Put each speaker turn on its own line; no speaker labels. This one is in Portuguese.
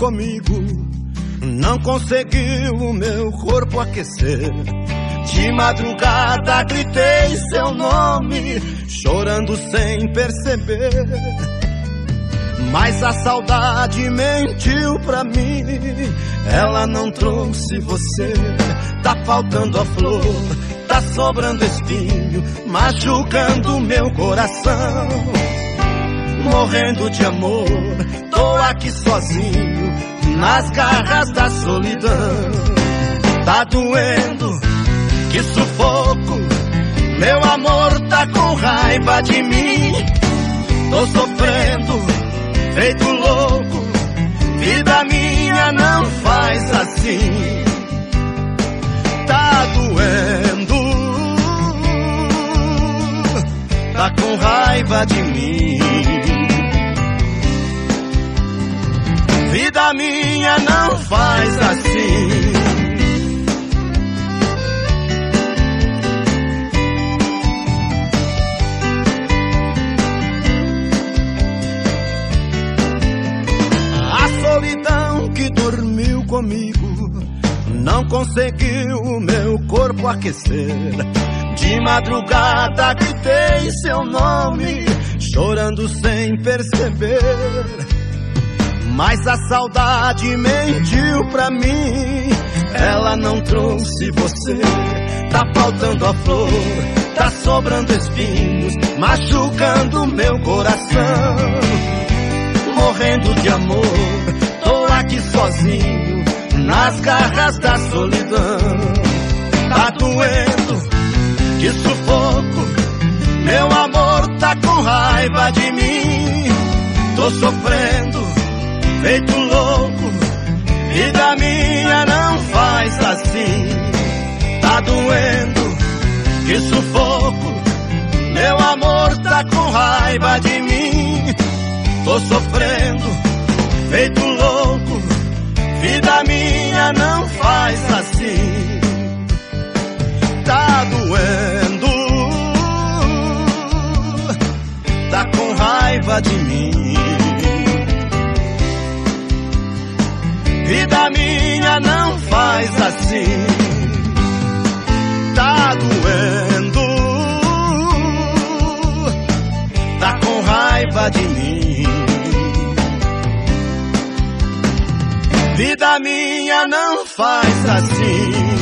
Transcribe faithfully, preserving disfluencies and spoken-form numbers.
comigo, não conseguiu o meu corpo aquecer. De madrugada gritei seu nome, chorando sem perceber. Mas a saudade mentiu pra mim, ela não trouxe você. Tá faltando a flor, tá sobrando espinho, machucando meu coração. Morrendo de amor, tô aqui sozinho, nas garras da solidão. Tá doendo, que sufoco, meu amor tá com raiva de mim. Tô sofrendo, feito louco, vida minha não faz assim. Tá doendo, tá com raiva de mim. Vida minha não faz assim. Que dormiu comigo, não conseguiu o meu corpo aquecer. De madrugada gritei seu nome, chorando sem perceber. Mas a saudade mentiu pra mim, ela não trouxe você. Tá faltando a flor, tá sobrando espinhos, machucando meu coração. Morrendo de amor, tô aqui sozinho, nas garras da solidão. Tá doendo, que sufoco, meu amor tá com raiva de mim. Tô sofrendo, feito louco, vida minha não faz assim. Tá doendo, que sufoco, meu amor tá com raiva de mim. Tô sofrendo, feito louco, vida minha não faz assim. Tá doendo, tá com raiva de mim. Vida minha não faz assim. Tá doendo, tá com raiva de mim. Vida minha não faz assim.